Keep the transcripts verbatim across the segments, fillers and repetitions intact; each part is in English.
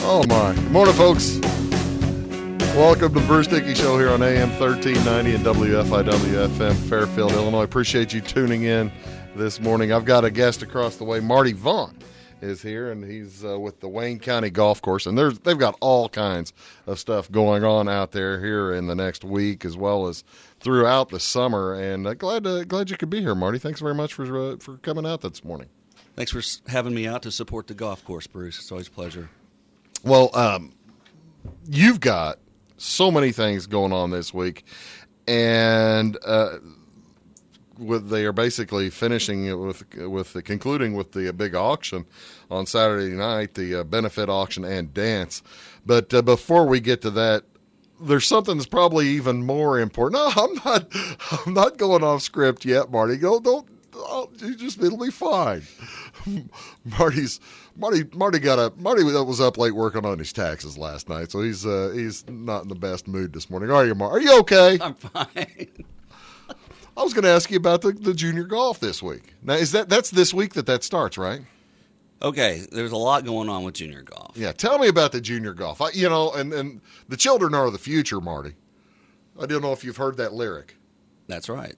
Oh, my. Good morning, folks. Welcome to the Bruce Dickey Show here on A M thirteen ninety and W F I W F M, Fairfield, Illinois. Appreciate you tuning in this morning. I've got a guest across the way. Marty Vaughn is here, and he's uh, with the Wayne County Golf Course. And there's, they've got all kinds of stuff going on out there here in the next week as well as throughout the summer. And uh, glad to, glad you could be here, Marty. Thanks very much for, uh, for coming out this morning. Thanks for having me out to support the golf course, Bruce. It's always a pleasure. Well, um, you've got so many things going on this week, and uh, with they are basically finishing it with with the concluding with the big auction on Saturday night, the uh, benefit auction and dance. But uh, before we get to that, there's something that's probably even more important. No, I'm not. I'm not going off script yet, Marty. Go, don't. I'll, you just it'll be fine. Marty's Marty Marty got a Marty was up late working on his taxes last night, so he's uh, he's not in the best mood this morning. Are you, Marty? Are you okay? I'm fine. I was going to ask you about the, the junior golf this week. Now, is that that's this week that that starts, right? Okay, there's a lot going on with junior golf. Yeah, tell me about the junior golf. I, you know, and and the children are the future, Marty. I don't know if you've heard that lyric. That's right.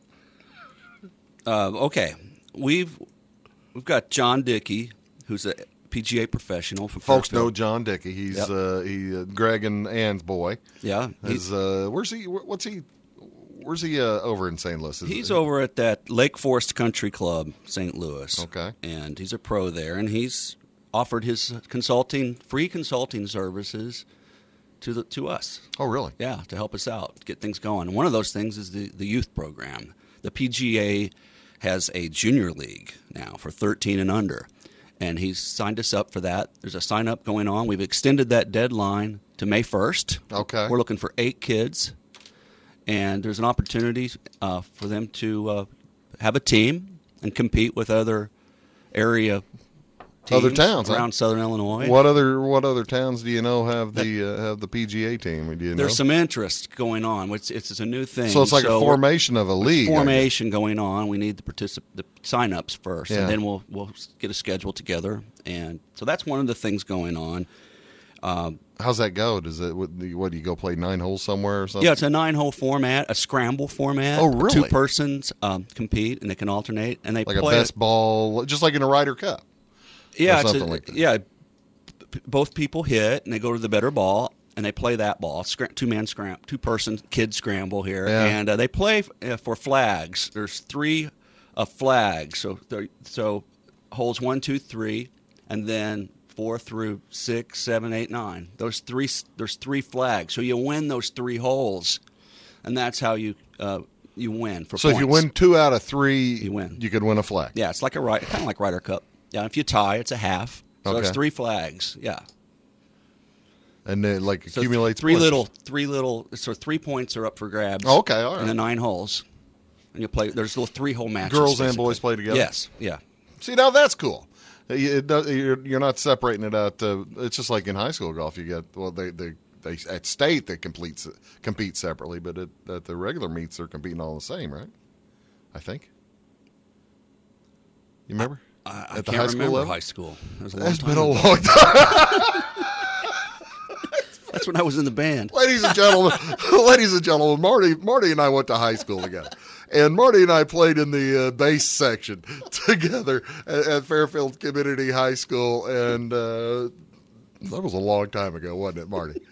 Uh, okay, we've we've got John Dickey, who's a P G A professional. From Folks Fairfield. know John Dickey. He's Yep. uh, he uh, Greg and Ann's boy. Yeah, Is uh, where's he? What's he? Where's he uh, over in Saint Louis? Is he's it? over at that Lake Forest Country Club, Saint Louis. Okay, and he's a pro there, and he's offered his consulting, free consulting services to the to us. Oh, really? Yeah, to help us out, get things going. And one of those things is the, the youth program. The P G A has a junior league now for thirteen and under, and he's signed us up for that. There's a sign-up going on. We've extended that deadline to May first. Okay. We're looking for eight kids, and there's an opportunity uh, for them to uh, have a team and compete with other area teams Other towns, huh? around Southern Illinois. What other what other towns do you know have the uh, have the P G A team? Do you know? There's some interest going on. It's, it's, it's a new thing. So it's like a formation of a league. I guess. Formation going on. We need the particip- the sign-ups first, Yeah. and then we'll we'll get a schedule together. And so that's one of the things going on. Um, How's that go? Does it? What, do you- what do you go play nine holes somewhere or something? yeah, it's a nine-hole format, a scramble format. Oh, really? Two persons um, compete, and they can alternate, and they like play a best ball, just like in a Ryder Cup. Yeah, or it's something a, like that. yeah. p- Both people hit, and they go to the better ball, and they play that ball. Scram- two-man scram, two-person kid scramble here, Yeah. and uh, they play uh, for flags. There's three uh, flags, so there- so holes one, two, three, and then four through six, seven, eight, nine. Those three, there's three flags, so you win those three holes, and that's how you uh, you win for So points. if you win two out of three, You win. You could win a flag. Yeah, it's like a right, kind of like Ryder Cup. Yeah, if you tie, it's a half. So Okay. it's three flags. Yeah. And then like So accumulates three points. little, three little. So three points are up for grabs. Oh, okay, all right. In the nine holes, and you play. There's little three-hole matches. Girls and basically. boys play together? Yes. Yeah. See, now that's cool. You- It does, you're, you're not separating it out. Uh, it's just like in high school golf. You get well, they they, they at state they compete compete separately, but at, at the regular meets they're competing all the same, right? I think. You remember? I, I At the can't high school remember level? high school. It was a long That's time been a ago. long time. That's when I was in the band. Ladies and gentlemen, ladies and gentlemen, Marty, Marty and I went to high school together, and Marty and I played in the uh, bass section together at, at Fairfield Community High School, and uh, that was a long time ago, wasn't it, Marty?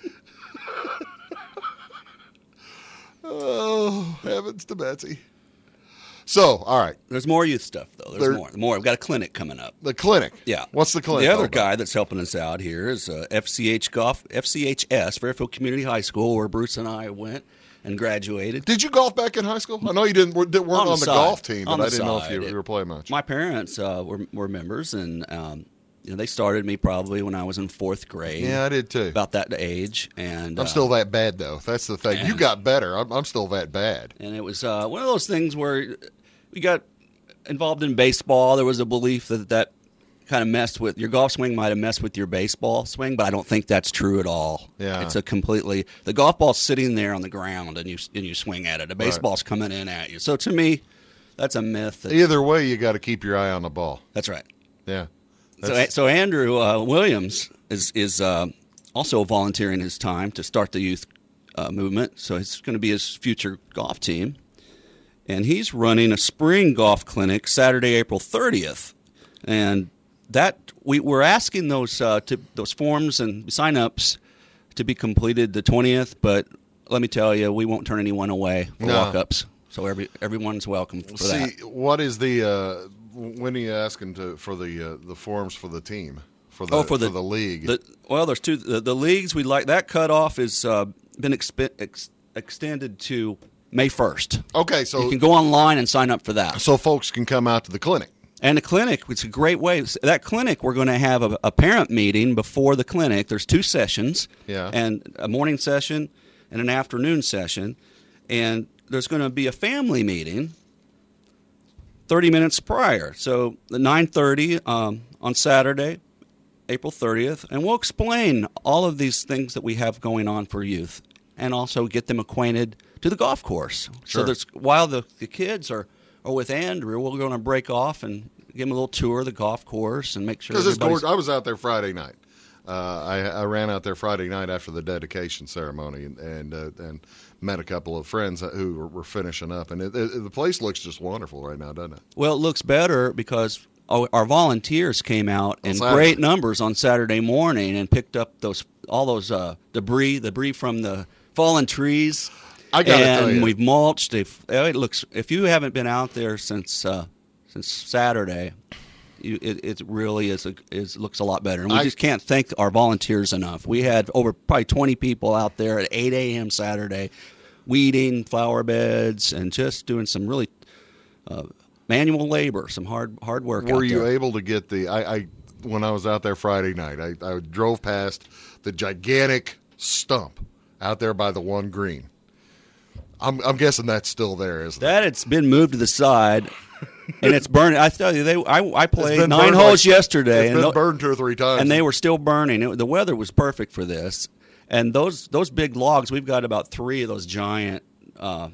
Oh, heavens to Betsy! So, all right, There's more youth stuff though. There's There- more. More. We've got a clinic coming up. the clinic. Yeah. What's the clinic? The all other about? guy that's helping us out here is uh, F C H Golf, F C H S, Fairfield Community High School, where Bruce and I went and graduated. Did you golf back in high school? I know you didn't weren't on, On the the, side. golf team, but On I the didn't know if side. you, It- you were playing much. My parents uh, were were members, and um, you know, they started me probably when I was in fourth grade. Yeah, I did too. About that age, and I'm uh, still that bad, though. That's the thing. You and- got better. I'm, I'm still that bad. and it was uh, one of those things where we got involved in baseball. There was a belief that that kind of messed with your golf swing, might have messed with your baseball swing, but I don't think that's true at all. Yeah. It's a completely the golf ball's sitting there on the ground, and you and you swing at it. A baseball's coming in at you. So to me, that's a myth. That's, Either way, you got to keep your eye on the ball. that's right. Yeah. So, That's- so Andrew uh, Williams is is uh, also volunteering his time to start the youth uh, movement. So it's going to be his future golf team. And he's running a spring golf clinic Saturday, April thirtieth. And that we, we're asking those uh, to, those forms and sign-ups to be completed the twentieth, but let me tell you, we won't turn anyone away for No. walk-ups. So every everyone's welcome for See, that. what is the uh, when are you asking to for the uh, the forms for the team for the Oh, for the, the league? The, well, there's two. The, the leagues we like that cutoff has uh, been exp- ex- extended to May first. Okay, so You can go online and sign up for that. so folks can come out to the clinic. And the clinic, it's a great way. That clinic, we're going to have a, a parent meeting before the clinic. There's two sessions, Yeah. and a morning session and an afternoon session. And there's going to be a family meeting thirty minutes prior. So the nine thirty um, on Saturday, April thirtieth, and we'll explain all of these things that we have going on for youth, and also get them acquainted to the golf course. Sure. So there's while the, the kids are, are with Andrew, we're going to break off and give them a little tour of the golf course and make sure Because it's everybody's- gorgeous. I was out there Friday night. Uh, I, I ran out there Friday night after the dedication ceremony and and, uh, and met a couple of friends who were, were finishing up. And it, it, the place looks just wonderful right now, doesn't it? Well, it looks better because our our volunteers came out in Saturday. great numbers on Saturday morning and picked up those all those uh, debris, debris from the fallen trees. I gotta and tell you. we've mulched. If it looks, if you haven't been out there since uh, since Saturday, you, it, it really is a, is looks a lot better. And we I- just can't thank our volunteers enough. We had over probably twenty people out there at eight a.m. Saturday, weeding flower beds and just doing some really uh, manual labor, some hard hard work. Were out you there. able to get the? I, I when I was out there Friday night, I, I drove past the gigantic stump out there by the one green. I'm, I'm guessing that's still there, isn't it? That it's been moved to the side, and it's burning. I tell you, they I, I It's played been nine burned holes like- yesterday, It's and been tho- burned two or three times, and they were still burning. It, the weather was perfect for this, and those those big logs. We've got about three of those giant, uh,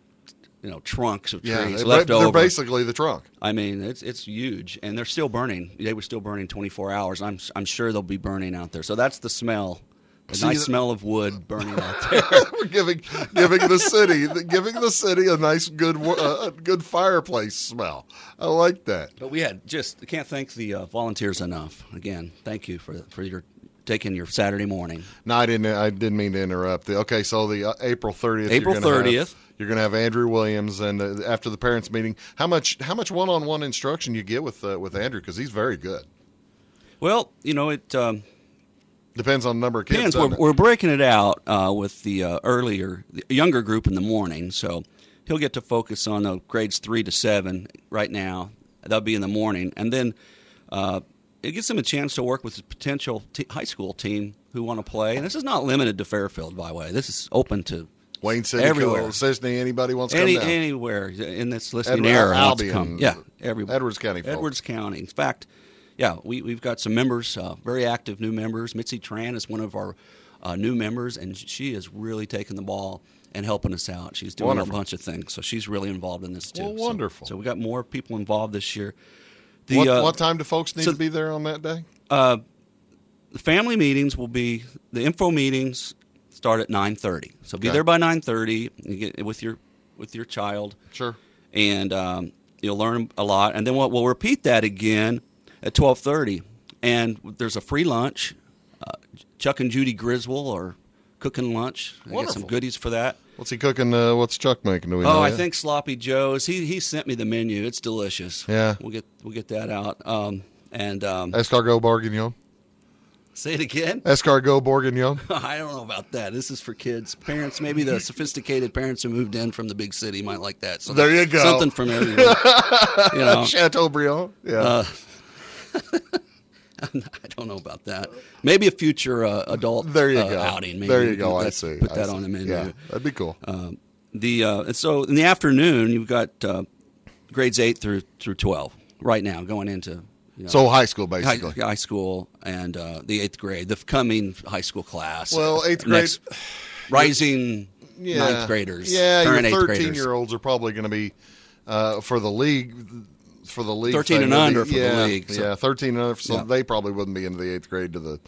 you know, trunks of yeah, trees they're, left they're over. basically the trunk. I mean, it's it's huge, and they're still burning. They were still burning twenty-four hours. I'm I'm sure they'll be burning out there. So that's the smell. The See, nice the- smell of wood burning out there. We're giving giving the city giving the city a nice good uh, good fireplace smell. I like that. But we had just I can't thank the uh, volunteers enough. Again, thank you for for your taking your Saturday morning. No, I didn't. I didn't mean to interrupt. The, okay, so the uh, April thirtieth. April you're gonna have- thirtieth. You're going to have Andrew Williams, and uh, after the parents' meeting, how much how much one on one instruction you get with uh, with Andrew, because he's very good. Well, you know it um, Depends on the number of kids. depends. doesn't We're, it? we're breaking it out uh, with the uh, earlier, the younger group in the morning, so he'll get to focus on the grades three to seven right now. That'll be in the morning, and then uh, it gives him a chance to work with a potential t- high school team who want to play. And this is not limited to Fairfield, by the way. This is open to Wayne City, everywhere. Sisney, anybody wants to Any, come down. anywhere in this listening Edward- area wants to Albion, come. Yeah, everywhere. Edwards County folks. Edwards County. In fact, yeah, we, we've got some members, uh, very active new members. Mitzi Tran is one of our uh, new members, and she is really taking the ball and helping us out. She's doing Wonderful. a bunch of things, so she's really involved in this too. Well, So- wonderful. So, we got more people involved this year. The, what, uh, what time do folks need so- to be there on that day? uh, the family meetings will be the info meetings start at nine thirty. So be Okay. there by nine thirty. You get with your with your child, Sure. and um, you'll learn a lot. And then we'll, we'll repeat that again at twelve thirty. And there's a free lunch. Uh, Chuck and Judy Griswold are cooking lunch. I get Wonderful. some goodies for that. What's he cooking? Uh, what's Chuck making? Do we know Oh, I yet? think Sloppy Joe's. He he sent me the menu. It's delicious. Yeah. we'll get we'll get that out. Um, and um, Escargot bourguignon. say it again. Escargot bourguignon. I don't know about that. This is for kids. Parents, maybe the sophisticated parents who moved in from the big city might like that. So There you go. Something familiar. You know, Chateaubriand. Yeah. uh, I don't know about that. Maybe a future uh, adult there you uh, go. outing. Maybe there you go. I Let's see. put I that see. on the menu. Yeah, that'd be cool. Um, the uh, and so in the afternoon, you've got uh, grades eight through through twelve right now going into. You know, so high school, high, basically. high school and uh, the eighth grade, the coming high school class. Well, eighth grade- Next, rising yeah. ninth graders. Yeah, current your eighth graders. thirteen-year-olds are probably going to be uh, for the league. For the league, thirteen thing, and under they'd be- for the yeah, league, so- Yeah, thirteen and under. So Yeah. they probably wouldn't be into the eighth grade to the,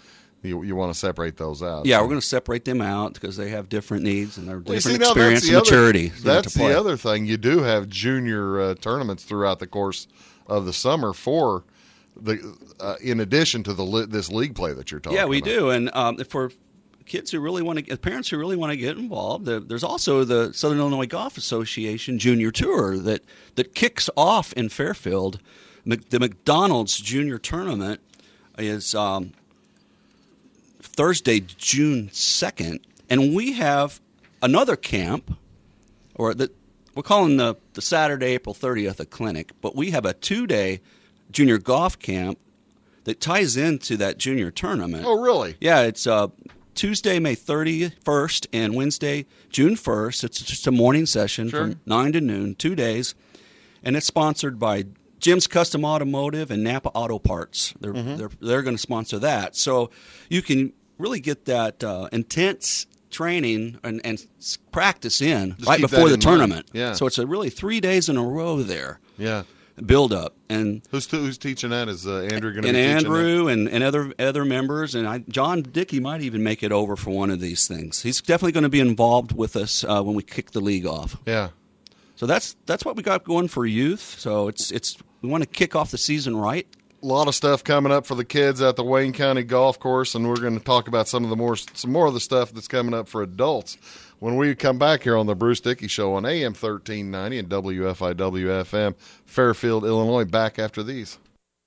You you want to separate those out. Yeah, so. we're going to separate them out because they have different needs and their Well, you different see, now, experience that's and the other- maturity. you know, That's to play. the other thing. You do have junior uh, tournaments throughout the course of the summer for the uh, in addition to the li- this league play that you're talking. Yeah, we about. do, and um, for kids who really want to, get, parents who really want to get involved, the, there's also the Southern Illinois Golf Association Junior Tour that that kicks off in Fairfield. Mc, the McDonald's Junior Tournament is um, Thursday, June second, and we have another camp, or the, we're calling the the Saturday, April thirtieth, a clinic, but we have a two-day junior golf camp that ties into that junior tournament. Oh, really? Yeah, it's uh, Tuesday, May thirty-first, and Wednesday, June first. It's just a morning session Sure. from nine to noon, two days. And it's sponsored by Jim's Custom Automotive and Napa Auto Parts. They're, Mm-hmm. they're, they're going to sponsor that. So you can really get that uh, intense training and, and s- practice in Just right keep before that the in mind. tournament. Yeah. So it's a really three days in a row there, Yeah. build up. And Who's who's teaching that? Is uh, Andrew going to and be teaching that? Andrew and, and other other members, and I, John Dickey might even make it over for one of these things. He's definitely going to be involved with us uh, when we kick the league off. Yeah. So that's that's what we got going for youth. So it's it's we want to kick off the season right. A lot of stuff coming up for the kids at the Wayne County Golf Course, and we're going to talk about some of the more some more of the stuff that's coming up for adults when we come back here on the Bruce Dickey Show on A M thirteen ninety and W F I W F M, Fairfield, Illinois. Back after these.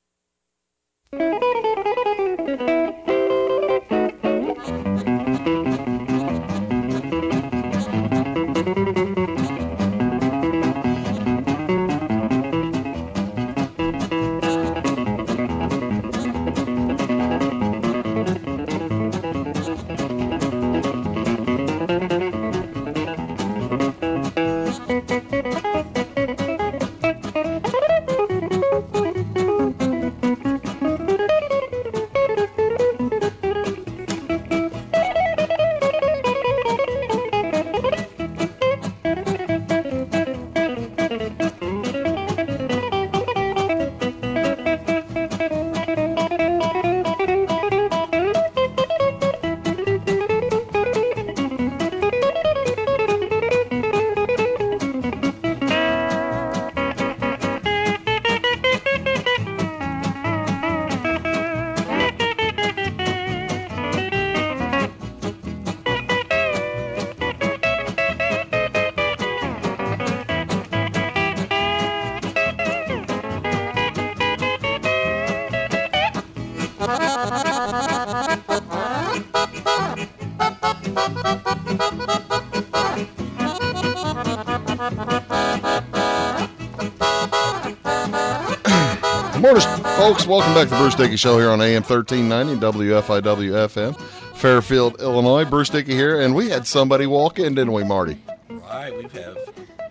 Good morning, folks. Welcome back to the Bruce Dickey Show here on A M thirteen ninety and W F I W F M, Fairfield, Illinois. Bruce Dickey here, and we had somebody walk in, didn't we, Marty? Right, we have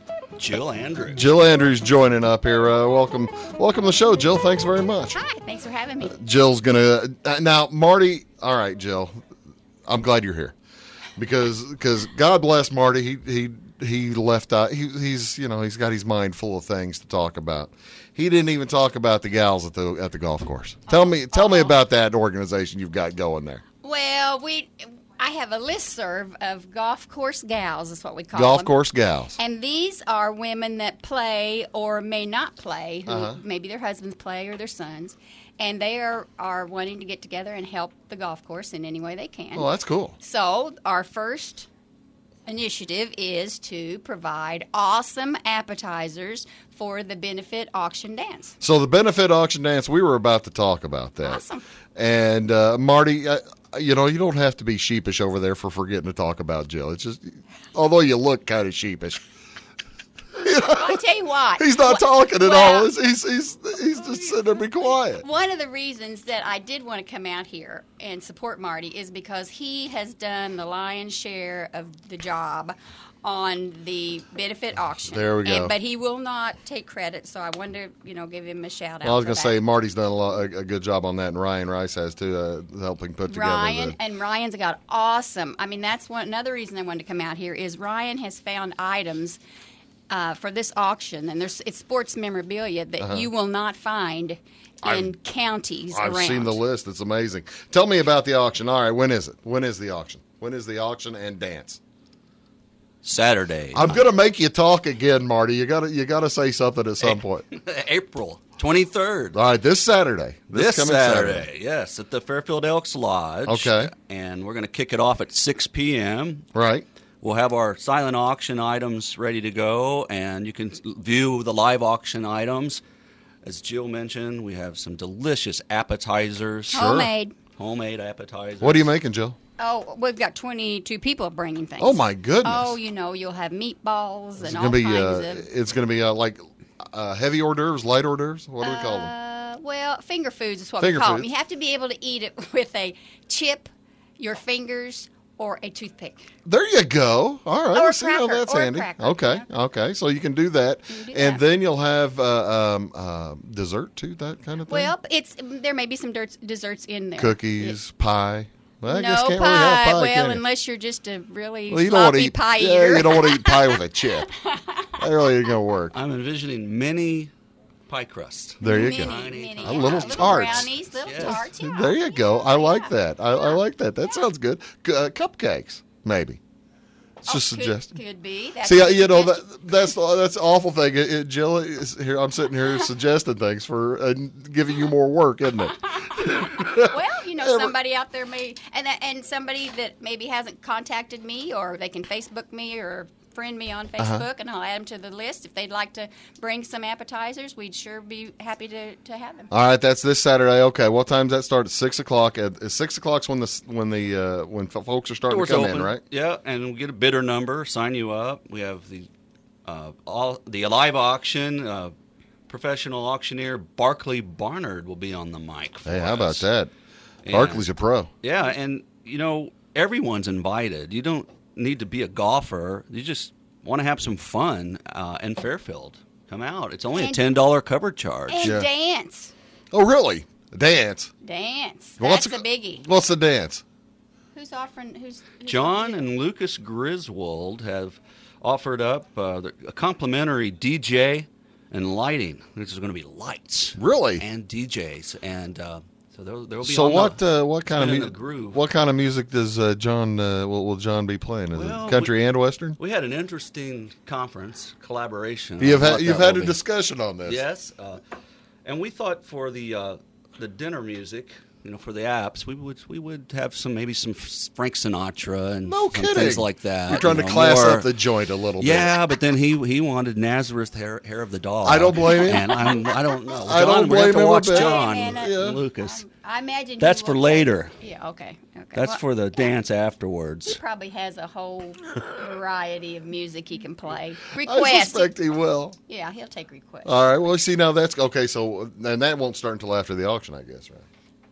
Jill Andrews. Jill Andrews joining up here. Uh, welcome, welcome to the show, Jill. Thanks very much. Hi, thanks for having me. Jill's gonna uh, now, Marty. All right, Jill. I'm glad you're here because because God bless Marty. He he he left out. He, he's you know he's got his mind full of things to talk about. He didn't even talk about the gals at the at the golf course. Tell me tell me about that organization you've got going there. Well, we I have a listserv of golf course gals, is what we call Golf them. course gals. And these are women that play or may not play, who Uh-huh. maybe their husbands play or their sons, and they are, are wanting to get together and help the golf course in any way they can. Oh, that's cool. So our first initiative is to provide awesome appetizers for the benefit auction dance. So the benefit auction dance, we were about to talk about that. Awesome. And uh, Marty, uh, you know, you don't have to be sheepish over there for forgetting to talk about Jill. It's just, although you look kind of sheepish. Well, I tell you what. He's not Wh- talking at well, all. He's, he's, he's, he's just sitting there be quiet. One of the reasons that I did want to come out here and support Marty is because he has done the lion's share of the job on the benefit auction. There we go. And, but he will not take credit, so I wanted to, you know, give him a shout out. Well, I was for going to that. say Marty's done a, lot, a, a good job on that, and Ryan Rice has too, uh, helping put together. Ryan the, and Ryan's got awesome. I mean, that's one another reason I wanted to come out here is Ryan has found items uh, for this auction, and there's it's sports memorabilia that Uh-huh. you will not find in I've- counties I've around. seen the list. It's amazing. Tell me about the auction. All right, when is it? When is the auction? When is the auction and dance? Saturday, I'm going to make you talk again, Marty. You got to you got to say something at some point. April twenty-third. All right, this Saturday. This, coming Saturday, yes, at the Fairfield Elks Lodge. Okay. And we're going to kick it off at six p.m. Right. We'll have our silent auction items ready to go, and you can view the live auction items. As Jill mentioned, we have some delicious appetizers. Homemade. Homemade appetizers. What are you making, Jill? Oh, we've got twenty-two people bringing things. Oh my goodness! Oh, you know, you'll have meatballs It's and going all to be kinds uh, of. it's going to be uh, like uh, heavy hors d'oeuvres, light hors d'oeuvres. What do we call them? Uh, well, finger foods is what Finger we call foods. them. You have to be able to eat it with a chip, your fingers, or a toothpick. There you go. All right, Or a I see how cracker, that's or a handy. cracker, Okay, yeah. okay. So you can do that, You can do and that. then you'll have uh, um, uh, dessert too, that kind of thing. Well, it's there may be some dirt, desserts in there. Cookies, pie. Well, I no guess can't pie. really have pie. well, can you? unless you're just a really Well, you don't want to sloppy eat pie yeah, eater. you don't want to eat pie with a chip. That really ain't gonna work. I'm envisioning mini pie crust. There you mini, go. mini, A yeah, little tarts. brownies, little Yes. tarts. Yeah. There you go. I like Yeah. that. I, I like that. That sounds good. C- uh, cupcakes, maybe. It's just Oh, could, suggesting. could be. That's See, a uh, you know suggestion. that that's the, that's the awful thing. It, it, Jill is here. I'm sitting here suggesting things for uh, giving you more work, isn't it? Well, you know, Ever- somebody out there may, and that- and somebody that maybe hasn't contacted me, or they can Facebook me or friend me on Facebook, Uh-huh. and I'll add them to the list. If they'd like to bring some appetizers, we'd sure be happy to, to have them. All right, that's this Saturday. Okay, what time's that start? At six o'clock. At uh, six o'clock's when the when the uh, when f- folks are starting Doors to come open, in, right? Yeah, and we get a bidder number, sign you up. We have the uh, all the live auction. Uh, professional auctioneer Barkley Barnard will be on the mic. For Hey, how about us. that? And- Barkley's a pro. Yeah, and you know everyone's invited. You don't need to be a golfer. You just want to have some fun uh, in Fairfield. Come out. It's only a And- ten dollar cover charge. And Yeah. dance, Oh, really? Dance. dance. Well, That's what's- a biggie. What's the dance? Who's offering? Who's, who's John offering it? and Lucas Griswold have offered up uh, the- a complimentary D J and lighting. This is going to be lights Really? and D Js, and uh, so there will be. So on what? The, Uh, what kind of spinning music? the groove. What kind of music does uh, John? Uh, will, will John be playing? Is Well, it country and western? we had an interesting conference collaboration. You've on had what you've that had will a be. discussion on this. Yes, uh, and we thought for the uh, the dinner music, you know, for the apps, we would we would have some maybe some Frank Sinatra and No some kidding. things like that. You're trying you to know, class more- up the joint a little bit. Yeah, but then he he wanted Nazareth hair, hair of the dog. I don't blame him. And I'm, I don't know. I John, don't we have blame to him a watch bit. John And, uh, Yeah. Lucas. I imagine That's he for will- later. Yeah. Okay. Okay. That's Well, for the yeah. dance He afterwards. probably has a whole variety of music he can play. I Request. suspect he will. Yeah, he'll take requests. All right. Well, see now that's okay. So and that won't start until after the auction, I guess, right?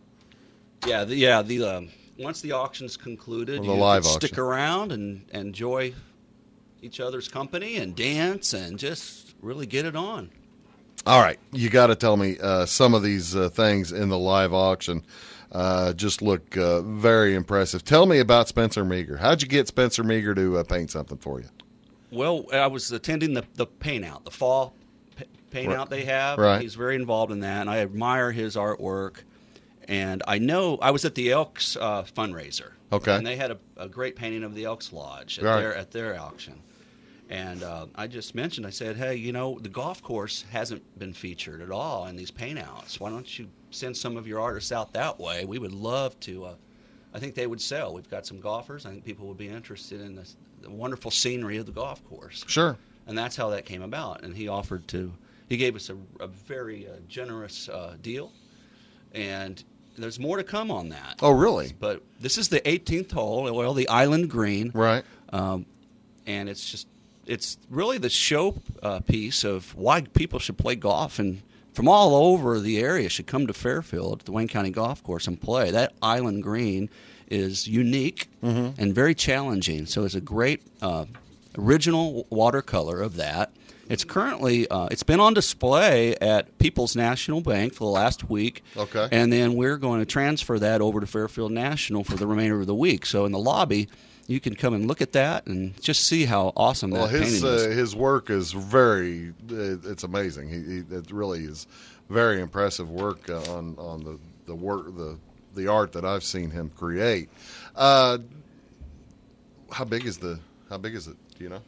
Yeah, the, yeah. The um, once the auction's concluded, Well, the you live can stick auction. around and enjoy each other's company and dance and just really get it on. All right, you got to tell me uh, some of these uh, things in the live auction. Uh, just look uh, very impressive. Tell me about Spencer Meager. How'd you get Spencer Meager to uh, paint something for you? Well, I was attending the, the paint out, the fall pa- paint Right. out they have. Right. He's very involved in that, and I admire his artwork. And I know I was at the Elks uh, fundraiser. Okay. And they had a, a great painting of the Elks Lodge at, Right. their, at their auction. And uh, I just mentioned, I said, hey, you know, the golf course hasn't been featured at all in these paint outs. Why don't you send some of your artists out that way? We would love to. Uh, I think they would sell. We've got some golfers. I think people would be interested in this, the wonderful scenery of the golf course. Sure. And that's how that came about. And he offered to, he gave us a, a very uh, generous uh, deal. And there's more to come on that. Oh, really? But this is the eighteenth hole, well, the Island Green. Right. Um, and it's just, it's really the show uh, piece of why people should play golf, and from all over the area should come to Fairfield, the Wayne County Golf Course, and play. That Island Green is unique Mm-hmm. and very challenging. So it's a great uh, original watercolor of that. It's currently uh, it's been on display at People's National Bank for the last week. Okay. And then we're going to transfer that over to Fairfield National for the remainder of the week. So in the lobby, you can come and look at that and just see how awesome Well, that his painting is. uh, his work is very. Uh, it's amazing. He, he it really is very impressive work uh, on on the the work the the art that I've seen him create. Uh, how big is the how big is it? Do you know?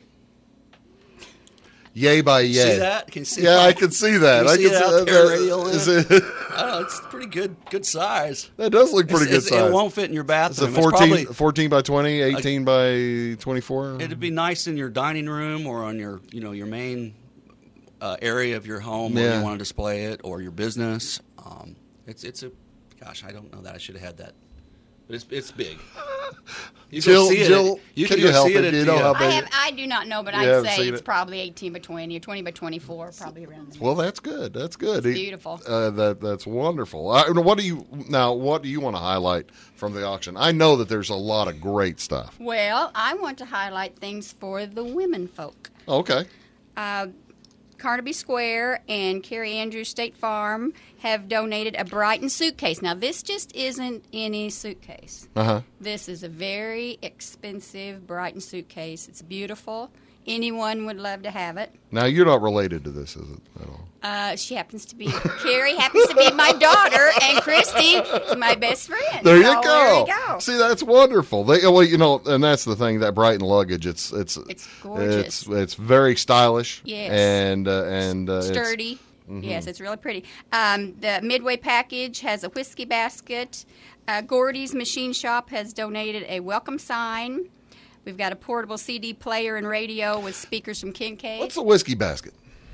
Yay by yay. See that? Can you see Yeah, that? I can see that. Can I you see can it out see there, that. radio land? Is it, I don't know, it's pretty good, good size. that does look pretty It's- good it's- size. It won't fit in your Is bathroom. it It's fourteen, probably- fourteen by twenty, eighteen by twenty-four? It'd be nice in your dining room or on your, you know, your main uh, area of your home where Yeah. you want to display it, or your business. Um, it's it's a, gosh, I don't know that. I should have had that, but it's it's big. You Jill, go see it. Jill, at, you can can you go help see it it? at Do you the, know how uh, big- I have I do not know, but You I'd haven't say seen it's it? probably eighteen by twenty or twenty by twenty-four, probably around there. Well, that's good. That's good. It's He- beautiful. Uh, that that's wonderful. I, what do you now? What do you want to highlight from the auction? I know that there's a lot of great stuff. Well, I want to highlight things for the women folk. Okay. Uh, Carnaby Square and Carrie Andrews State Farm have donated a Brighton suitcase. Now, this just isn't any suitcase. Uh huh. This is a very expensive Brighton suitcase. It's beautiful. Anyone would love to have it. Now you're not related to this, is it at all? Uh, she happens to be, Carrie happens to be my daughter, and Christy is my best friend. There you So go. There you go. See, that's wonderful. They, well, you know, and that's the thing. That Brighton luggage, it's it's It's gorgeous. It's it's very stylish. Yes. And uh, and uh, it's- Sturdy. Yes, it's really pretty. Um, the Midway package has a whiskey basket. Uh, Gordy's Machine Shop has donated a welcome sign. We've got a portable C D player and radio with speakers from Kincaid. What's the whiskey basket?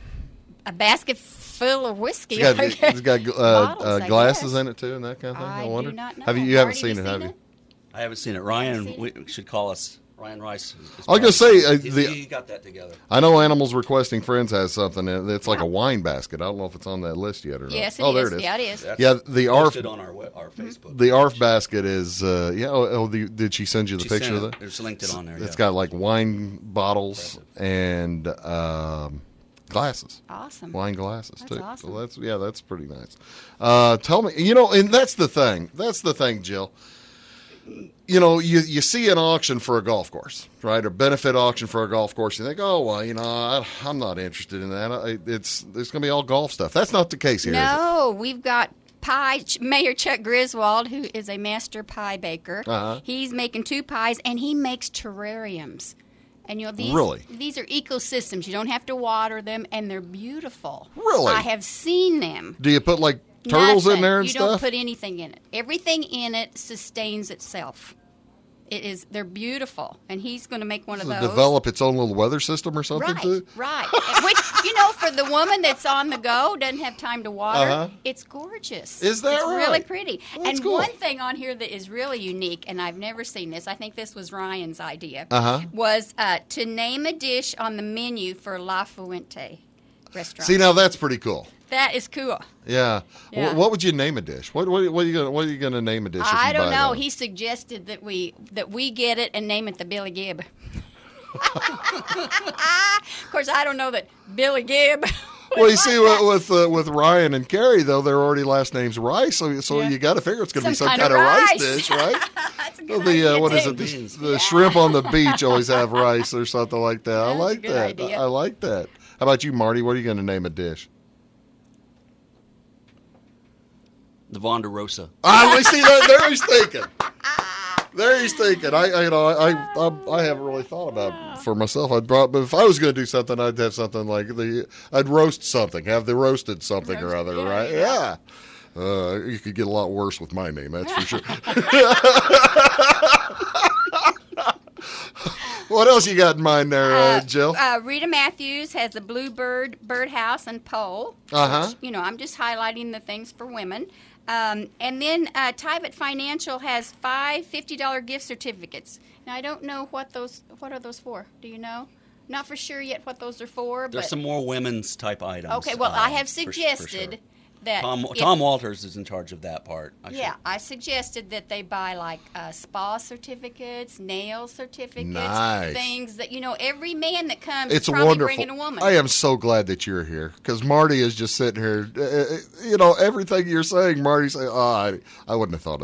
A basket full of whiskey. It's got, it's got uh, Bottles, uh, I glasses guess. in it too, and that kind of thing. I, I do wonder. not know. Have you? You haven't Marty, seen it, have you? I haven't seen it. Ryan seen we should call us. Ryan Rice. Is, is I was gonna say, uh, he, the- he got that together. I know Animals Requesting Friends has something. in it. It's like a wine basket. I don't know if it's on that list yet or not. Yes, it oh, there is. it is. Yeah, it is. That's Yeah, the A R F posted on our web, our Facebook. the A R F basket is. Uh, yeah. Oh, oh the, did she send you the She picture sent of it. that? There's linked it on there. It's yeah. got like wine bottles and um, glasses. Awesome. Wine glasses That's too. awesome. So that's yeah, that's pretty nice. Uh, tell me, you know, and that's the thing. That's the thing, Jill. You know, you you see an auction for a golf course, right? A benefit auction for a golf course. You think, oh well, you know, I, I'm not interested in that. I, it's it's going to be all golf stuff. That's not the case here, is it? No, we've got pie. Ch- Mayor Chuck Griswold, who is a master pie baker. Uh-huh. He's making two pies, and he makes terrariums. And you know these Really? these are ecosystems. You don't have to water them, and they're beautiful. Really? I have seen them. Do you put like turtles Nothing. in there and you stuff? don't put anything in it. Everything in it sustains itself. It is. They're beautiful, and he's going to make one of Does it those. develop its own little weather system or something Right, too? right. Which, you know, for the woman that's on the go, doesn't have time to water, Uh-huh. it's gorgeous. Is that it's right? really pretty. Well, that's and cool. one thing on here that is really unique, and I've never seen this, I think this was Ryan's idea, Uh-huh. was uh, to name a dish on the menu for La Fuente restaurant. See, now that's pretty cool. That is cool. Yeah. Yeah. Wh- What would you name a dish? What what, what are you gonna what are you gonna name a dish? if I you don't buy know. that? He suggested that we that we get it and name it the Billy Gibb. Of course, I don't know that Billy Gibb. Well, you see, with with, uh, with Ryan and Carrie, though, they're already last names Rice, so so Yeah. you got to figure it's going to be Some some kind kind of of rice rice. dish, right? That's a Well, good the uh, idea, what is too. it? The, Beans. the shrimp on the beach always have rice or something like that. I That's a like good that. idea. I like that. How about you, Marty? What are you going to name a dish? The Vonderosa. Ah, we see that. There he's thinking. There he's thinking. I, I you know, I, I, I haven't really thought about it for myself. I'd brought, but if I was going to do something, I'd have something like the, I'd roast something, have the roasted something or Roast- other, yeah, right? yeah. Yeah. Uh, you could get a lot worse with my name, that's for sure. What else you got in mind there, uh, Jill? Uh, Rita Matthews has a Bluebird birdhouse and pole. Uh-huh. Which, you know, I'm just highlighting the things for women. Um, and then uh, Tyvek Financial has five fifty dollars gift certificates. Now, I don't know what those, what are those for? Do you know? Not for sure yet what those are for. There's but some more women's type items. Okay, well, um, I have for- for suggested sure. that Tom, if- Tom Walters is in charge of that part. I Yeah, should- I suggested that they buy like uh, spa certificates, nail certificates, Nice. things that you know. Every man that comes It's is probably wonderful. bringing a woman. I am so glad that you're here because Marty is just sitting here. Uh, you know, everything you're saying, Marty's saying, oh, I, I wouldn't have thought of that.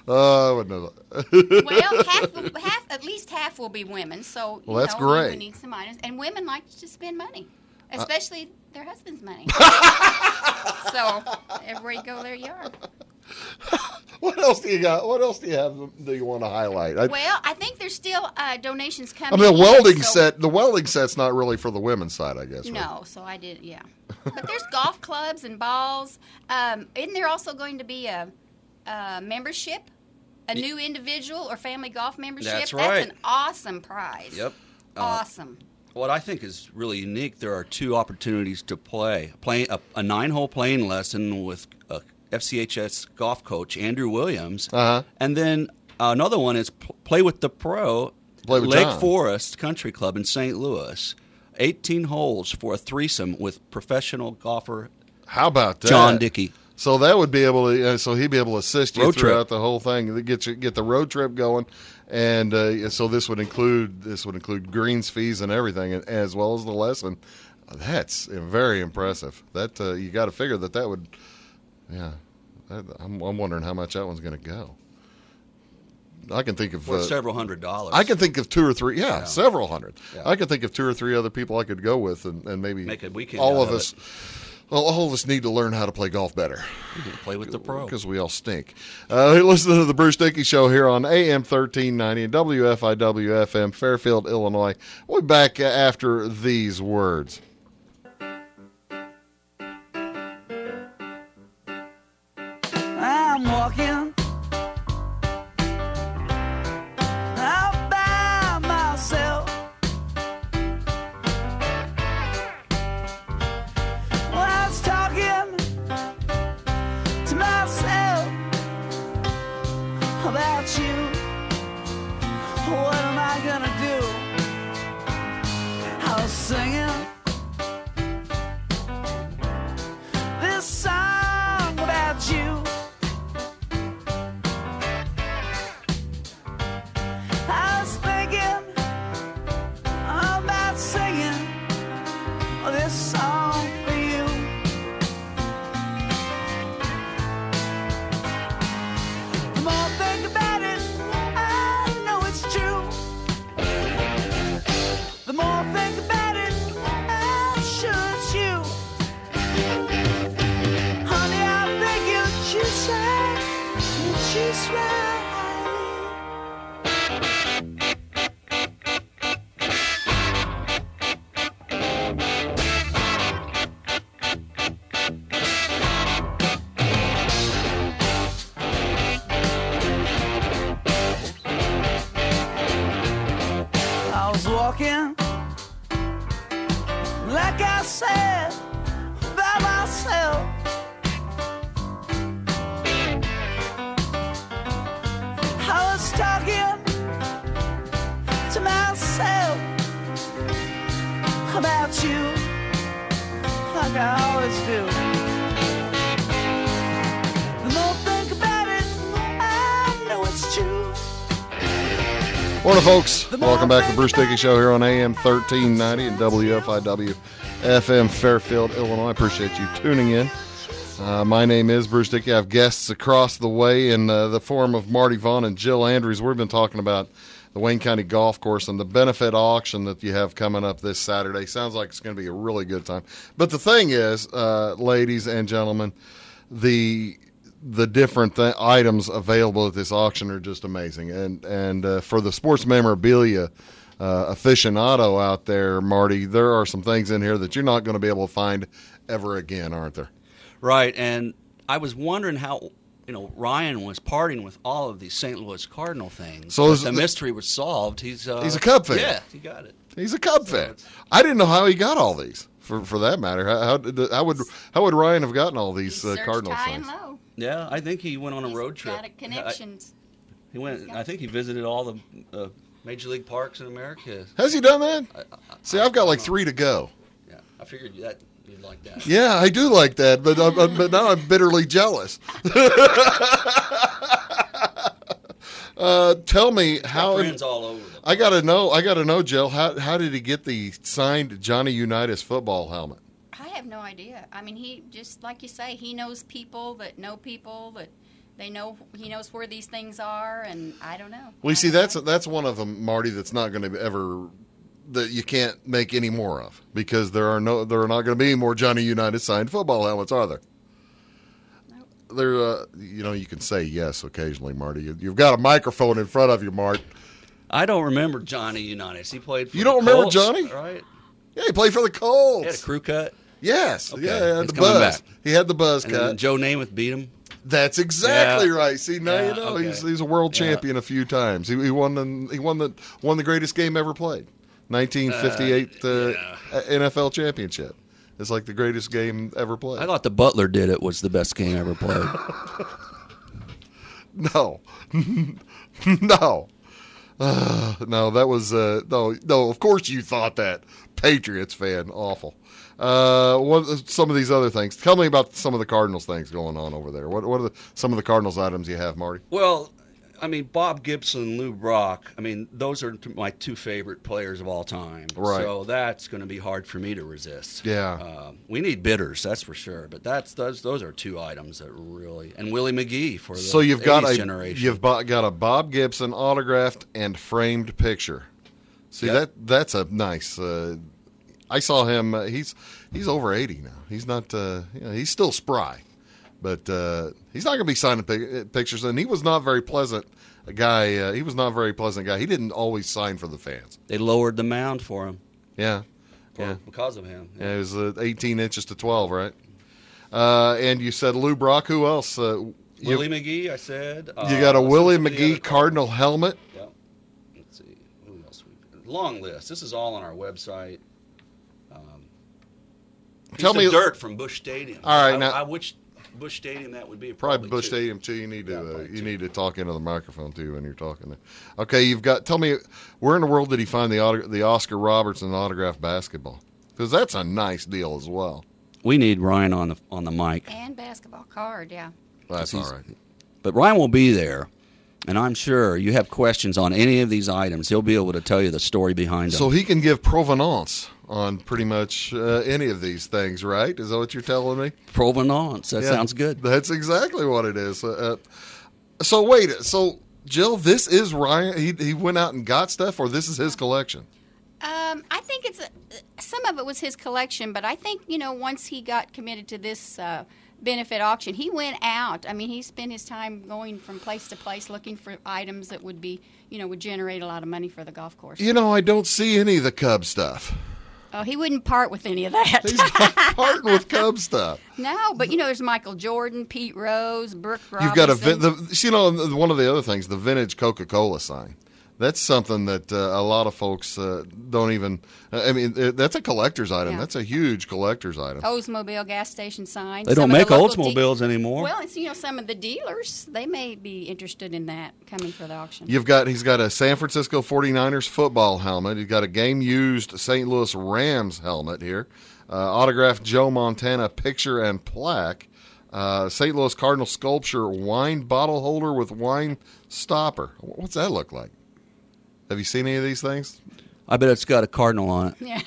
Oh, I wouldn't know that. Well, half, half, at least half will be women. So, you Well, that's know, great. we need some items. And women like to spend money, especially uh, their husband's money. So, everywhere you go, there you are. What else do you got? What else do you have? Do you want to highlight? I, Well, I think there's still uh, donations I coming. mean, the in, welding so- set. The welding set's not really for the women's side, I guess. Right? No, so I did, yeah. But there's golf clubs and balls. Um, isn't there also going to be a, a membership, a new individual or family golf membership? That's right. That's an awesome prize. Yep. Uh, Awesome. What I think is really unique, there are two opportunities to play. Play a, a nine-hole playing lesson with a F C H S golf coach, Andrew Williams. Uh-huh. And then another one is pl- play with the pro, Play with Lake John. Forest Country Club in Saint Louis. eighteen holes for a threesome with professional golfer How about that, John Dickey. So that would be able to. Uh, so he'd be able to assist you Road trip. throughout the whole thing. Get you get the road trip going, and uh, so this would include this would include greens fees and everything, as well as the lesson. That's very impressive. That uh, you got to figure that that would. Yeah, that, I'm, I'm wondering how much that one's going to go. I can think of For uh, several hundred dollars. I can think of two or three, yeah, Yeah. several hundred. Yeah. I can think of two or three other people I could go with, and, and maybe Make a weekend all out of of us. Well, all of us need to learn how to play golf better play with the pro. because we all stink. Uh, listen to the Bruce Dickey Show here on A M thirteen ninety and W F I W F M, Fairfield, Illinois. We'll be back uh, after these words. I'm walking out by myself. Well, I was talking to myself about you. What am I gonna do? I was singing this song about you. I was thinking about singing this song for you. The more I think about it, I know it's true. The more I think about it, I'm sure it's you. Honey, I think you choose right, you choose right. I was walking, like I said, by myself. I was talking to myself about you, like I always do. The more I think about it, I know it's true. Morning, folks. Welcome back to the Bruce Dickey Show here on A M thirteen ninety and W F I W F M, Fairfield, Illinois. I appreciate you tuning in. Uh, my name is Bruce Dickey. I have guests across the way in uh, the form of Marty Vaughn and Jill Andrews. We've been talking about the Wayne County Golf Course and the benefit auction that you have coming up this Saturday. Sounds like it's going to be a really good time. But the thing is, uh, ladies and gentlemen, the the different th- items available at this auction are just amazing. And and uh, for the sports memorabilia uh, aficionado out there, Marty, there are some things in here that you're not going to be able to find ever again, aren't there? Right, and I was wondering how, you know, Ryan was partying with all of these Saint Louis Cardinal things. So But is the the- mystery was solved. He's uh, He's a Cub fan. Yeah, he got it. He's a Cub fan. I didn't know how he got all these. For for that matter, how how, did, how would how would Ryan have gotten all these He uh, searched Cardinals high things? and low. Yeah, I think he went on a He's road trip. got a connections. I, he went. I think he visited all the uh, major league parks in America. Has he done that? I, I, See, I've got like three to go. yeah, I figured that you'd like that. Yeah, I do like that, but I'm, I'm- but now I'm bitterly jealous. uh, tell me how. Friends all over them. I gotta know. I gotta know, Jill. How how did he get the signed Johnny Unitas football helmet? I have no idea. I mean, he just like you say, he knows people that know people that They know he knows where these things are, and I don't know. Well, you I see, don't that's know. that's one of them, Marty. That's not going to ever that you can't make any more of because there are no there are not going to be any more Johnny Unitas signed football helmets, are there? Nope. There, uh, you know, you can say yes occasionally, Marty. You, you've got a microphone in front of you, Mart. I don't remember Johnny Unitas. He played for You the don't remember Colts, Johnny? right? Yeah, he played for the He had a Colts. crew cut. Yes, Okay, yeah, he had he's the coming buzz. back. He had the buzz And cut. then Joe Namath beat him. That's exactly Yeah. right. See, now Yeah, you know okay. he's he's a world Yeah. champion a few times. He, he won the he won the won the greatest game ever played, nineteen fifty-eight uh, yeah. N F L championship. It's like the greatest game ever played. I thought the Butler did it was the best game ever played. No, no, uh, no. That was uh, no, no. Of course you thought that, Patriots fan. Awful. Uh, what some of these other things? Tell me about some of the Cardinals things going on over there. What what are the, some of the Cardinals items you have, Marty? Well, I mean, Bob Gibson, Lou Brock, I mean, those are t- my two favorite players of all time. Right. So that's going to be hard for me to resist. Yeah. Uh, we need bidders, that's for sure. But that's those those are two items that really, and Willie McGee for the So you've got eighties a generation. you've bo- got a Bob Gibson autographed and framed picture. See Yep. that that's a nice. Uh, I saw him. Uh, he's he's over eighty now. He's not. Uh, you know, he's still spry, but uh, he's not going to be signing pic- pictures. And he was not very pleasant. A guy. Uh, he was not a very pleasant guy. He didn't always sign for the fans. They lowered the mound for him. Yeah, For, yeah. Because of him. Yeah, it was uh, eighteen inches to twelve, right? Uh, and you said Lou Brock. Who else? Uh, you, Willie McGee, I said. Uh, you got a let's Willie look at the other McGee Cardinal helmet. Yep. Let's see. Who else? We, long list. This is all on our website. Um, piece Tell of me- dirt from Busch Stadium. All right, I, now- I, which Busch Stadium that would be? Probably Busch two. Stadium too. You need to Yeah, uh, probably you two. need to talk into the microphone too when you're talking. There. Okay, you've got. Tell me, where in the world did he find the auto, the Oscar Robertson autographed basketball? Because that's a nice deal as well. We need Ryan on the on the mic, And basketball card, yeah. That's all he's- right. but Ryan will be there, and I'm sure you have questions on any of these items. He'll be able to tell you the story behind them. So he can give provenance on pretty much uh, any of these things, right? Is that what you're telling me? Provenance. That Yeah, sounds good. That's exactly what it is. Uh, uh, so wait, so Jill, this is Ryan. He he went out and got stuff, or this is his collection? Um, I think it's a, some of it was his collection, but I think you know once he got committed to this uh, benefit auction, he went out. I mean, he spent his time going from place to place looking for items that would be you know would generate a lot of money for the golf course. You know, I don't see any of the Cub stuff. Oh, he wouldn't part with any of that. He's not parting with Cub stuff. No, but you know, there's Michael Jordan, Pete Rose, Brooke Robinson. You've got a vin- the, you know one of the other things, the vintage Coca-Cola sign. That's something that uh, a lot of folks uh, don't even. I mean, uh, that's a collector's item. Yeah. That's a huge collector's item. Oldsmobile gas station sign. They Some don't of the make local de- Oldsmobiles anymore. Well, it's you know some of the dealers they may be interested in that coming for the auction. You've got he's got a San Francisco forty-niners football helmet. He's got a game used Saint Louis Rams helmet here. Uh, autographed Joe Montana picture and plaque. Uh, Saint Louis Cardinal sculpture wine bottle holder with wine stopper. What's that look like? Have you seen any of these things? I bet it's got a cardinal on it. Yeah.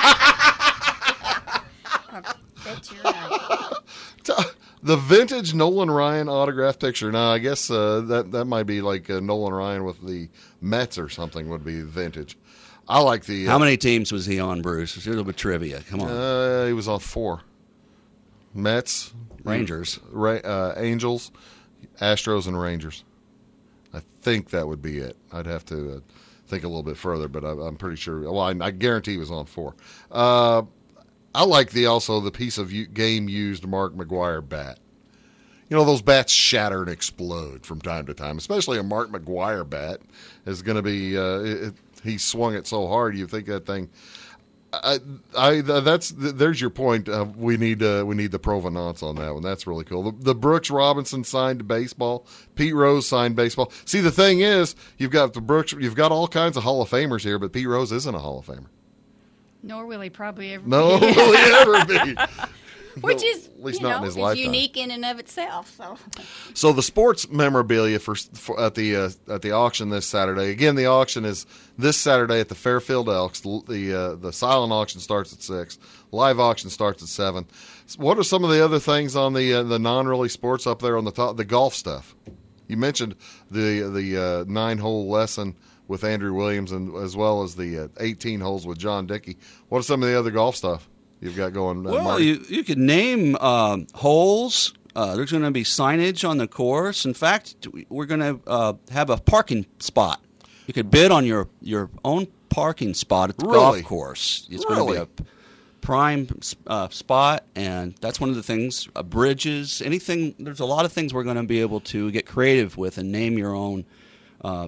I bet you're right. The vintage Nolan Ryan autograph picture. Now, I guess uh, that that might be like uh, Nolan Ryan with the Mets or something would be vintage. I like the. Uh, How many teams was he on, Bruce? A little bit trivia. Come on. Uh, he was on four. Mets, Rangers. Ra- uh, Angels, Astros, and Rangers. I think that would be it. I'd have to uh, think a little bit further, but I, I'm pretty sure. Well, I, I guarantee he was on four. Uh, I like the also the piece of u- game used Mark McGuire bat. You know, those bats shatter and explode from time to time, especially a Mark McGuire bat is going to be. Uh, it, he swung it so hard, you think that thing. I, I that's there's your point. Uh, we need uh, we need the provenance on that one. That's really cool. The, the Brooks Robinson signed baseball. Pete Rose signed baseball. See, the thing is, you've got the Brooks. You've got all kinds of Hall of Famers here, but Pete Rose isn't a Hall of Famer. Nor will he probably ever No, be. will he ever be? which is at least you not know, in his is lifetime. unique in and of itself. So, So the sports memorabilia for, for at the uh, at the auction this Saturday. Again, the auction is this Saturday at the Fairfield Elks. The uh, the silent auction starts at six. Live auction starts at seven. What are some of the other things on the uh, the non really sports up there on the top? The golf stuff. You mentioned the the uh, nine hole lesson with Andrew Williams, and as well as the uh, eighteen holes with John Dickey. What are some of the other golf stuff you've got going? Uh, Well, Marty? you you could name um, holes. Uh, there's going to be signage on the course. In fact, we're going to uh, have a parking spot. You could bid on your, your own parking spot at the Really? golf course. It's Really? going to be a prime uh, spot, and that's one of the things. Uh, bridges, anything. There's a lot of things we're going to be able to get creative with and name your own uh,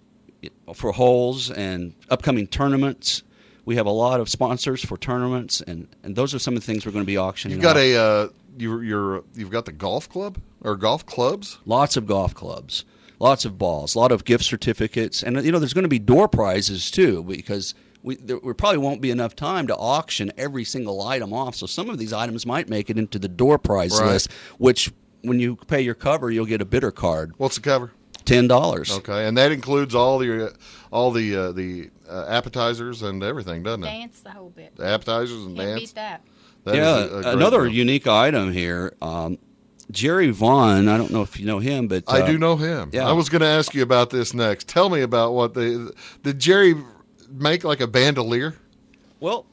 for holes and upcoming tournaments. We have a lot of sponsors for tournaments, and, and those are some of the things we're going to be auctioning. You've got off. a uh, you're, you're you've got the golf club or golf clubs. Lots of golf clubs, lots of balls, a lot of gift certificates, and you know there's going to be door prizes too, because we there, we probably won't be enough time to auction every single item off. So some of these items might make it into the door prize Right. list, which when you pay your cover, you'll get a bidder card, What's the cover? ten dollars. Okay, and that includes all the all the uh, the uh, appetizers and everything, doesn't it? dance the whole bit. The appetizers and Can't dance. beat that. That is Yeah, a- a great another deal. unique item here. Um, Jerry Vaughn. I don't know if you know him, but uh, I do know him. yeah. I was going to ask you about this next. Tell me about what they did. Jerry make like a bandolier? Well,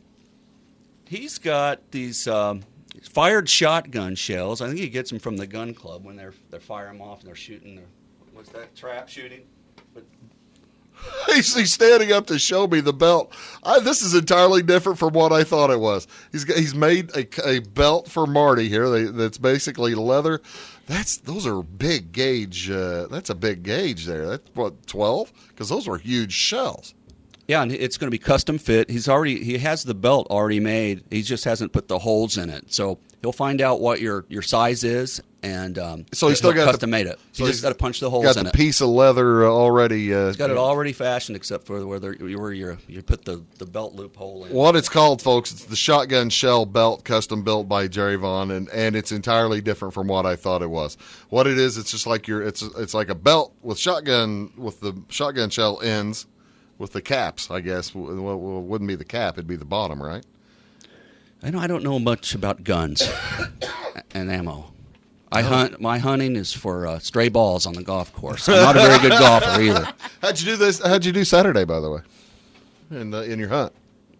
he's got these um, fired shotgun shells. I think he gets them from the gun club when they're they fire them off and they're shooting. Their, what's that? Trap shooting. But He's, he's standing up to show me the belt. I, this is entirely different from what I thought it was. He's got, he's made a, a belt for Marty here. They, that's basically leather. That's those are big gauge. Uh, that's a big gauge there. That's what twelve because those were huge shells. yeah, and it's going to be custom fit. He's already he has the belt already made. He just hasn't put the holes in it. So he'll find out what your, your size is, and um, So he's still he'll got custom the- made it. so You he's just got to punch the holes Got in the it. piece of leather uh, already. Uh, He's got it already fashioned, except for where there, where you you put the, the belt loop hole in. What it's called, folks, it's the shotgun shell belt, custom built by Jerry Vaughn, and, and it's entirely different from what I thought it was. What it is, it's just like your it's it's like a belt with shotgun with the shotgun shell ends, with the caps. I guess well, well, it wouldn't be the cap; it'd be the bottom, right? I know I don't know much about guns and ammo. I hunt. My hunting is for uh, stray balls on the golf course. I'm not a very good golfer either. How'd you do this? How'd you do Saturday, by the way, in the, in your hunt?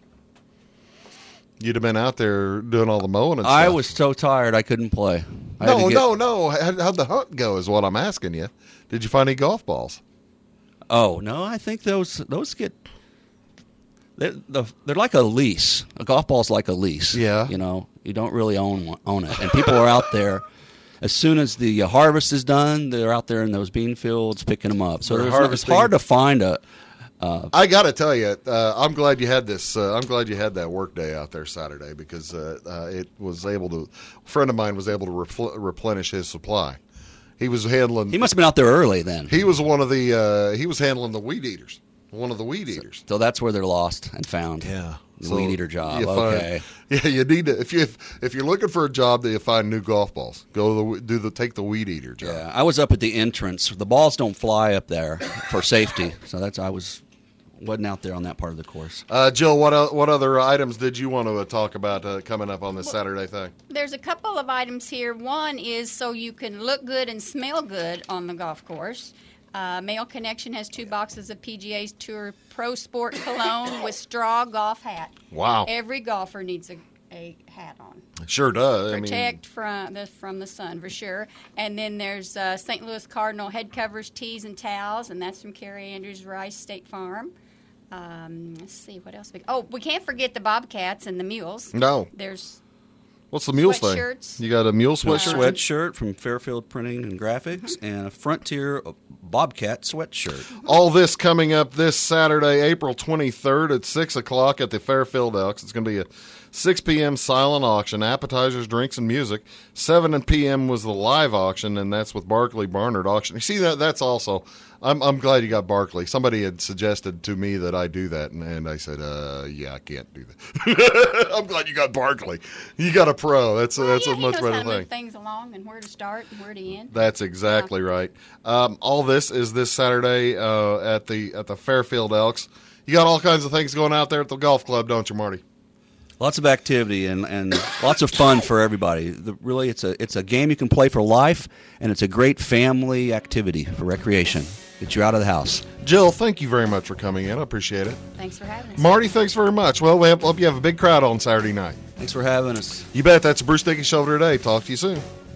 You'd have been out there doing all the mowing and stuff. I was so tired I couldn't play. I had to no, get- no, no. How, how'd the hunt go? Is what I'm asking you. Did you find any golf balls? Oh no, I think those those get. They're, they're like a lease. A golf ball's like a lease. Yeah. You know, you don't really own one, own it, and people are out there. As soon as the uh, harvest is done, they're out there in those bean fields picking them up. So They're there's no- it's harvesting- hard to find a. I got to tell you, uh, I'm glad you had this. Uh, I'm glad you had that work day out there Saturday because uh, uh, it was able to. A friend of mine was able to repl- replenish his supply. He was handling. He must have been out there early then. He was one of the. Uh, he was handling the weed eaters. One of the weed eaters. So that's where they're lost and found. Yeah, The weed eater job. you find- Okay. yeah, you need to if you if, if you're looking for a job that you find new golf balls, go to the do the take the weed eater job. Yeah, I was up at the entrance. The balls don't fly up there for safety, so that's I was wasn't out there on that part of the course. Uh, Jill, what o- what other items did you want to uh, talk about uh, coming up on this Saturday thing? There's a couple of items here. One is so you can look good and smell good on the golf course. Uh, Mail Connection has two boxes of P G A's Tour Pro Sport Cologne with straw golf hat. Wow, Every golfer needs a, a hat on. sure does. I mean, Protect from the from the sun for sure. And then there's uh, Saint Louis Cardinal head covers, tees, and towels, and that's from Carrie Andrews Rice State Farm. Um, let's see what else. We, oh, we can't forget the Bobcats and the mules. no. There's What's the mule thing? Sweatshirts. You got a mule A sweatshirt? sweatshirt from Fairfield Printing and Graphics and a Frontier Bobcat sweatshirt. All this coming up this Saturday, April twenty-third at six o'clock at the Fairfield Elks. It's going to be a six p.m. silent auction, appetizers, drinks, and music. seven p.m. was the live auction, and that's with Barkley Barnard Auction. You see, that that's also I'm I'm glad you got Barkley. Somebody had suggested to me that I do that, and, and I said, uh, yeah, I can't do that. I'm glad you got Barkley. You got a pro. That's a, Well, that's yeah, a he much knows better how to move thing. things along and where to start and where to end. That's exactly right. Um, all this is this Saturday uh, at the at the Fairfield Elks. You got all kinds of things going out there at the golf club, don't you, Marty? Lots of activity and, and lots of fun for everybody. The, really, it's a it's a game you can play for life, and it's a great family activity for recreation. Get you out of the house. Jill, thank you very much for coming in. I appreciate it. Thanks for having us. Marty, thanks very much. Well, we have, hope you have a big crowd on Saturday night. Thanks for having us. You bet. That's Bruce Dickey Show today. Talk to you soon.